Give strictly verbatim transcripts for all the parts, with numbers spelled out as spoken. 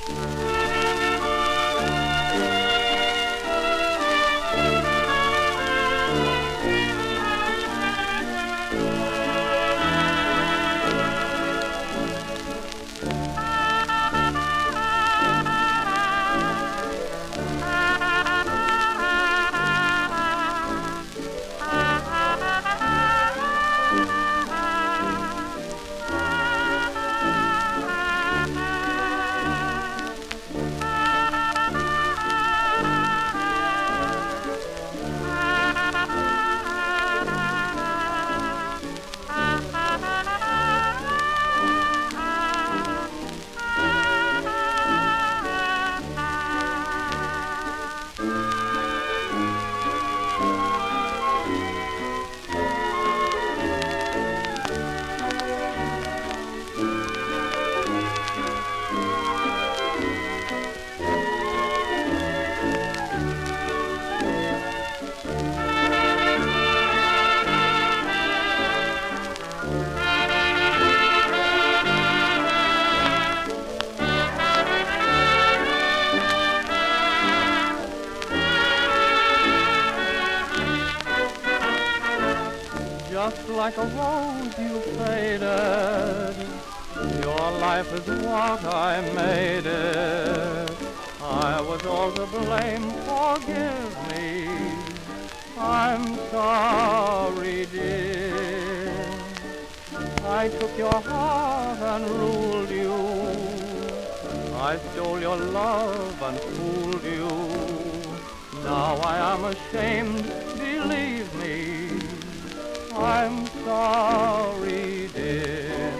Just like a rose you faded, your life is what I made it. I was all to blame, forgive me, I'm sorry, dear. I took your heart and ruled you, I stole your love and fooled you. Now I am ashamed, believe me, I'm sorry, dear.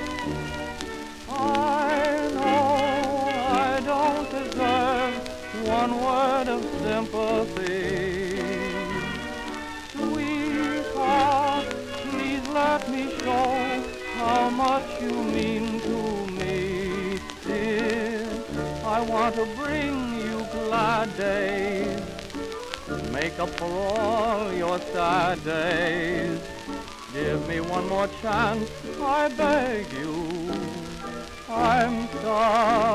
I know I don't deserve one word of sympathy. Sweetheart, please let me show how much you mean to me, dear. I want to bring you glad days, make up for all your sad days. Give me one more chance, I beg you, I'm sorry.